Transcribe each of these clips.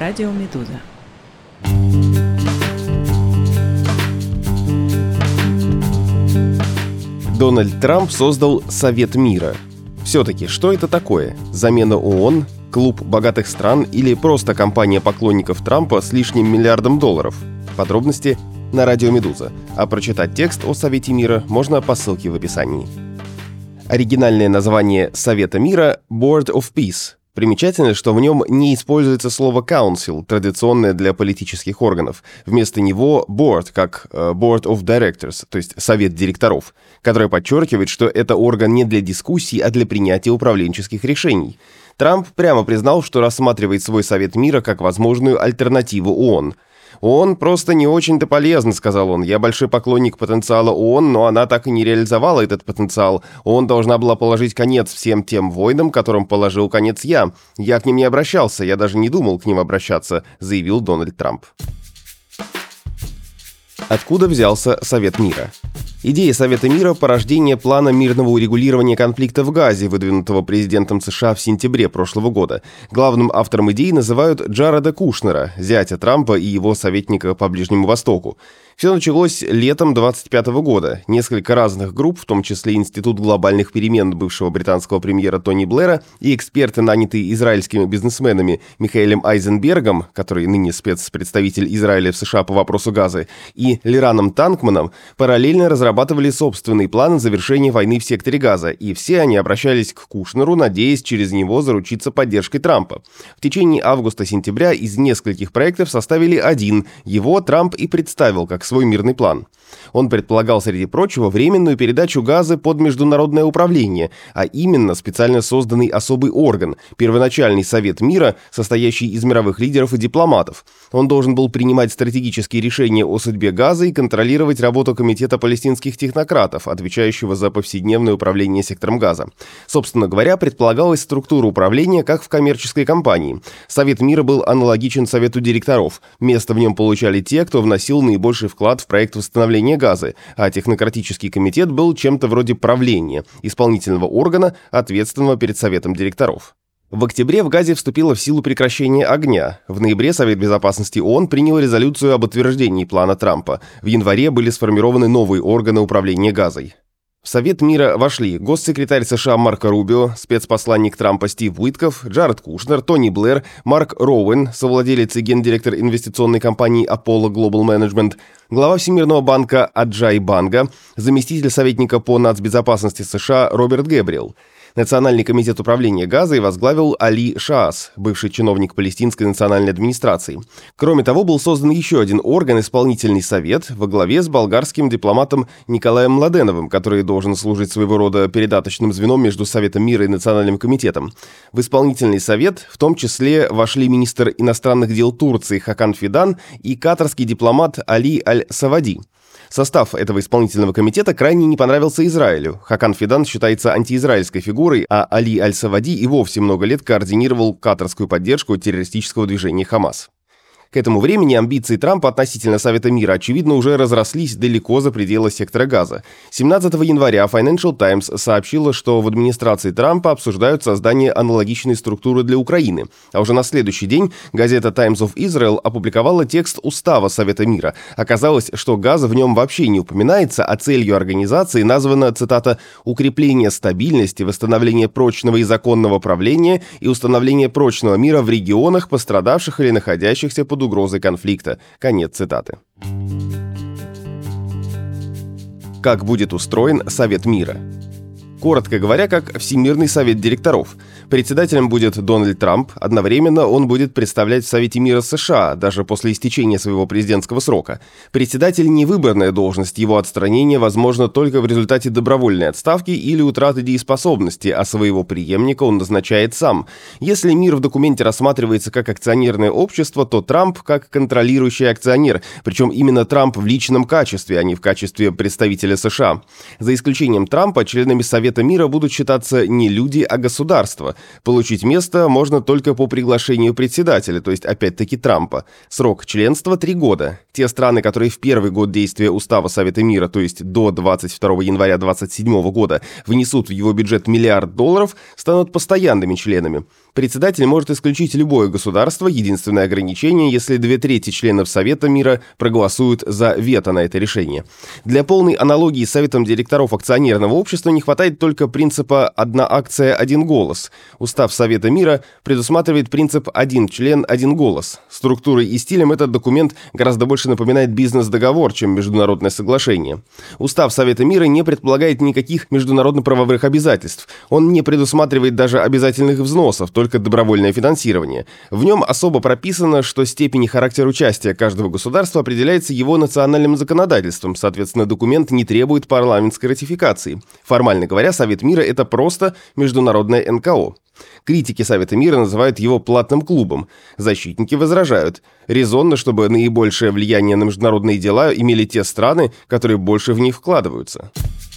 радио «Медуза». Дональд Трамп создал Совет мира. Все-таки, что это такое? Замена ООН, клуб богатых стран или просто компания поклонников Трампа с лишним $1 миллиард? Подробности на радио «Медуза», а прочитать текст о Совете мира можно по ссылке в описании. Оригинальное название Совета мира — Board of Peace. Примечательно, что в нем не используется слово «council», традиционное для политических органов. Вместо него «board», как «board of directors», то есть «совет директоров», который подчеркивает, что это орган не для дискуссий, а для принятия управленческих решений. Трамп прямо признал, что рассматривает свой Совет мира как возможную альтернативу ООН. «ООН просто не очень-то полезно», — сказал он. «Я большой поклонник потенциала ООН, но она так и не реализовала этот потенциал. ООН должна была положить конец всем тем войнам, которым положил конец я. Я к ним не обращался, я даже не думал к ним обращаться», — заявил Дональд Трамп. Откуда взялся Совет мира? Идея Совета мира – порождение плана мирного урегулирования конфликта в Газе, выдвинутого президентом США в сентябре прошлого года. Главным автором идеи называют Джареда Кушнера, зятя Трампа и его советника по Ближнему Востоку. Все началось летом 2025 года. Несколько разных групп, в том числе Институт глобальных перемен бывшего британского премьера Тони Блэра и эксперты, нанятые израильскими бизнесменами Михаэлем Айзенбергом, который ныне спецпредставитель Израиля в США по вопросу Газы, и Лираном Танкманом, параллельно разрабатывали собственные планы завершения войны в секторе Газа, и все они обращались к Кушнеру, надеясь через него заручиться поддержкой Трампа. В течение августа-сентября из нескольких проектов составили один. Его Трамп и представил как свой мирный план. Он предполагал, среди прочего, временную передачу Газы под международное управление, а именно специально созданный особый орган – первоначальный Совет мира, состоящий из мировых лидеров и дипломатов. Он должен был принимать стратегические решения о судьбе Газы и контролировать работу Комитета палестинских технократов, отвечающего за повседневное управление сектором Газа. Собственно говоря, предполагалась структура управления, как в коммерческой компании. Совет мира был аналогичен Совету директоров. Место в нем получали те, кто вносил наибольший вклад в проект восстановления Газы, а технократический комитет был чем-то вроде правления, исполнительного органа, ответственного перед Советом директоров. В октябре в Газе вступило в силу прекращение огня. В ноябре Совет безопасности ООН принял резолюцию об утверждении плана Трампа. В январе были сформированы новые органы управления Газой. В Совет мира вошли госсекретарь США Марко Рубио, спецпосланник Трампа Стив Уитков, Джаред Кушнер, Тони Блэр, Марк Роуэн, совладелец и гендиректор инвестиционной компании Apollo Global Management, глава Всемирного банка Аджай Банга, заместитель советника по нацбезопасности США Роберт Гэбриэл. Национальный комитет управления Газой возглавил Али Шаас, бывший чиновник палестинской национальной администрации. Кроме того, был создан еще один орган – исполнительный совет во главе с болгарским дипломатом Николаем Младеновым, который должен служить своего рода передаточным звеном между Советом мира и Национальным комитетом. В исполнительный совет в том числе вошли министр иностранных дел Турции Хакан Фидан и катарский дипломат Али Аль-Савади. Состав этого исполнительного комитета крайне не понравился Израилю. Хакан Фидан считается антиизраильской фигурой, а Али Аль-Савади и вовсе много лет координировал катарскую поддержку террористического движения «Хамас». К этому времени амбиции Трампа относительно Совета мира, очевидно, уже разрослись далеко за пределы сектора Газа. 17 января Financial Times сообщила, что в администрации Трампа обсуждают создание аналогичной структуры для Украины. А уже на следующий день газета Times of Israel опубликовала текст устава Совета мира. Оказалось, что Газа в нем вообще не упоминается, а целью организации названа, цитата, «укрепление стабильности, восстановление прочного и законного правления и установление прочного мира в регионах, пострадавших или находящихся под угрозой конфликта». Конец цитаты. Как будет устроен Совет мира? Коротко говоря, как Всемирный совет директоров. Председателем будет Дональд Трамп. Одновременно он будет представлять в Совете мира США, даже после истечения своего президентского срока. Председатель – не выборная должность, его отстранение возможно только в результате добровольной отставки или утраты дееспособности, а своего преемника он назначает сам. Если мир в документе рассматривается как акционерное общество, то Трамп как контролирующий акционер, причем именно Трамп в личном качестве, а не в качестве представителя США. За исключением Трампа, членами Совета мира будут считаться не люди, а государства. Получить место можно только по приглашению председателя, то есть опять-таки Трампа. Срок членства – 3 года. Те страны, которые в первый год действия Устава Совета мира, то есть до 22 января 2027 года, внесут в его бюджет $1 миллиард, станут постоянными членами. Председатель может исключить любое государство, единственное ограничение, если 2/3 членов Совета мира проголосуют за вето на это решение. Для полной аналогии с Советом директоров акционерного общества не хватает только принципа «одна акция, один голос». Устав Совета мира предусматривает принцип «один член, один голос». Структурой и стилем этот документ гораздо больше напоминает бизнес-договор, чем международное соглашение. Устав Совета мира не предполагает никаких международно-правовых обязательств. Он не предусматривает даже обязательных взносов, только добровольное финансирование. В нем особо прописано, что степень и характер участия каждого государства определяется его национальным законодательством, соответственно, документ не требует парламентской ратификации. Формально говоря, Совет мира – это просто международное НКО. Критики Совета мира называют его платным клубом. Защитники возражают. Резонно, чтобы наибольшее влияние на международные дела имели те страны, которые больше в них вкладываются.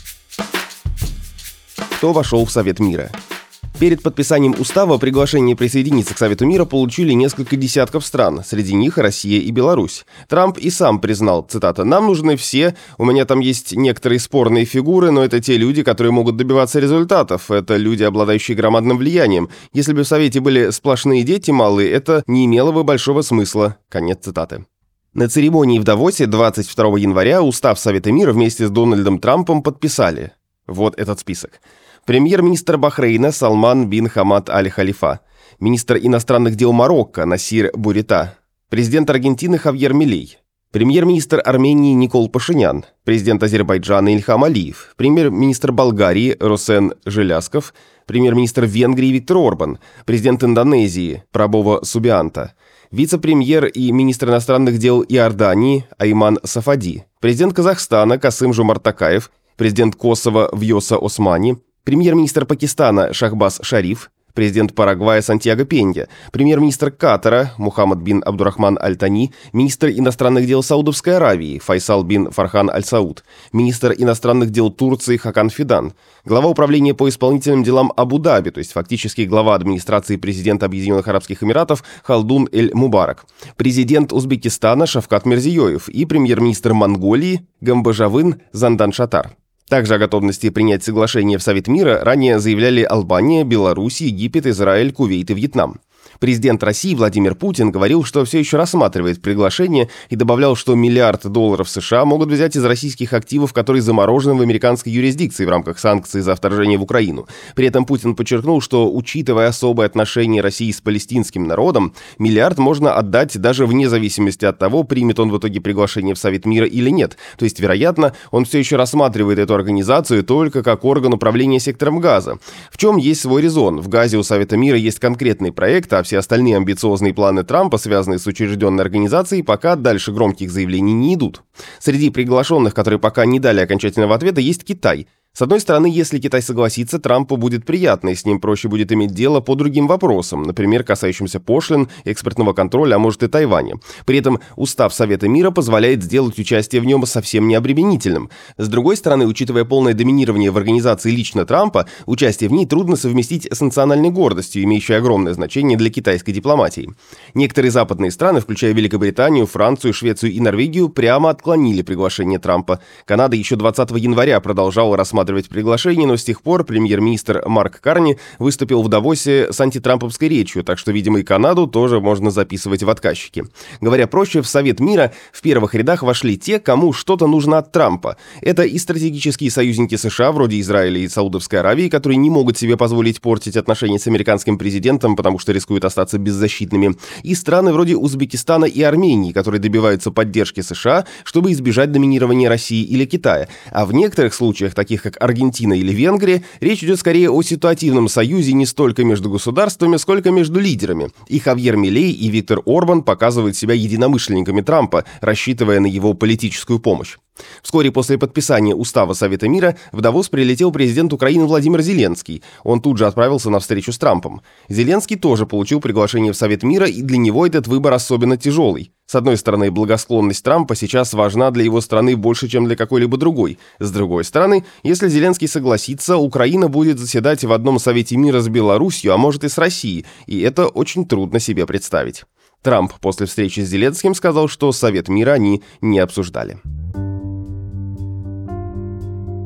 Кто вошел в Совет мира? Перед подписанием устава приглашение присоединиться к Совету мира получили несколько десятков стран, среди них Россия и Беларусь. Трамп и сам признал, цитата, «Нам нужны все, у меня там есть некоторые спорные фигуры, но это те люди, которые могут добиваться результатов, это люди, обладающие громадным влиянием. Если бы в Совете были сплошные дети малые, это не имело бы большого смысла». Конец цитаты. На церемонии в Давосе 22 января устав Совета мира вместе с Дональдом Трампом подписали. Вот этот список. Премьер-министр Бахрейна Салман бин Хамад аль-Халифа, министр иностранных дел Марокко Насир Бурита, президент Аргентины Хавьер Милей, премьер-министр Армении Никол Пашинян, президент Азербайджана Ильхам Алиев, премьер-министр Болгарии Росен Желязков, премьер-министр Венгрии Виктор Орбан, президент Индонезии Прабово Субианто, вице-премьер и министр иностранных дел Иордании Айман Сафади, президент Казахстана Касым-Жомарт Токаев, президент Косово Вьоса Османи, премьер-министр Пакистана Шахбаз Шариф, президент Парагвая Сантьяго Пенья, премьер-министр Катара Мухаммад бин Абдурахман Аль-Тани, министр иностранных дел Саудовской Аравии Файсал бин Фархан Аль-Сауд, министр иностранных дел Турции Хакан Фидан, глава управления по исполнительным делам Абу-Даби, то есть фактически глава администрации президента Объединенных Арабских Эмиратов Халдун Эль-Мубарак, президент Узбекистана Шавкат Мирзиёев и премьер-министр Монголии Гамбажавын Зандан Шатар. Также о готовности принять соглашение в Совет мира ранее заявляли Албания, Беларусь, Египет, Израиль, Кувейт и Вьетнам. Президент России Владимир Путин говорил, что все еще рассматривает приглашение и добавлял, что $1 миллиард США могут взять из российских активов, которые заморожены в американской юрисдикции в рамках санкций за вторжение в Украину. При этом Путин подчеркнул, что, учитывая особые отношения России с палестинским народом, $1 миллиард можно отдать даже вне зависимости от того, примет он в итоге приглашение в Совет мира или нет. То есть, вероятно, он все еще рассматривает эту организацию только как орган управления сектором Газа. В чем есть свой резон? В Газе у Совета мира есть конкретный проект, а все остальные амбициозные планы Трампа, связанные с учрежденной организацией, пока дальше громких заявлений не идут. Среди приглашенных, которые пока не дали окончательного ответа, есть Китай. С одной стороны, если Китай согласится, Трампу будет приятно, и с ним проще будет иметь дело по другим вопросам, например, касающимся пошлин, экспортного контроля, а может и Тайваня. При этом устав Совета мира позволяет сделать участие в нем совсем необременительным. С другой стороны, учитывая полное доминирование в организации лично Трампа, участие в ней трудно совместить с национальной гордостью, имеющей огромное значение для китайской дипломатии. Некоторые западные страны, включая Великобританию, Францию, Швецию и Норвегию, прямо отклонили приглашение Трампа. Канада еще 20 января продолжала рассматривать приглашение, но с тех пор премьер-министр Марк Карни выступил в Давосе с антитрамповской речью, так что, видимо, и Канаду тоже можно записывать в отказчики. Говоря проще, в Совет мира в первых рядах вошли те, кому что-то нужно от Трампа. Это и стратегические союзники США, вроде Израиля и Саудовской Аравии, которые не могут себе позволить портить отношения с американским президентом, потому что рискуют остаться беззащитными, и страны вроде Узбекистана и Армении, которые добиваются поддержки США, чтобы избежать доминирования России или Китая. А в некоторых случаях, таких как Аргентина или Венгрия, речь идет скорее о ситуативном союзе не столько между государствами, сколько между лидерами. И Хавьер Милей, и Виктор Орбан показывают себя единомышленниками Трампа, рассчитывая на его политическую помощь. Вскоре после подписания устава Совета мира в Давос прилетел президент Украины Владимир Зеленский. Он тут же отправился на встречу с Трампом. Зеленский тоже получил приглашение в Совет мира, и для него этот выбор особенно тяжелый. С одной стороны, благосклонность Трампа сейчас важна для его страны больше, чем для какой-либо другой. С другой стороны, если Зеленский согласится, Украина будет заседать в одном Совете мира с Беларусью, а может и с Россией, и это очень трудно себе представить. Трамп после встречи с Зеленским сказал, что Совет мира они не обсуждали.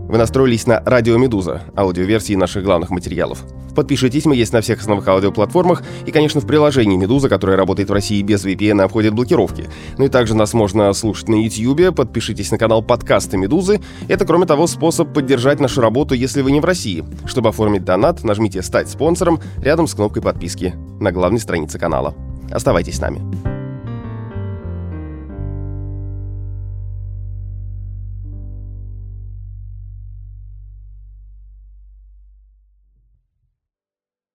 Вы настроились на «Радио Медуза», аудиоверсии наших главных материалов. Подпишитесь, мы есть на всех основных аудиоплатформах и, конечно, в приложении «Медуза», которое работает в России без VPN и обходит блокировки. Ну и также нас можно слушать на YouTube. Подпишитесь на канал подкасты «Медузы». Это, кроме того, способ поддержать нашу работу, если вы не в России. Чтобы оформить донат, нажмите «Стать спонсором» рядом с кнопкой подписки на главной странице канала. Оставайтесь с нами.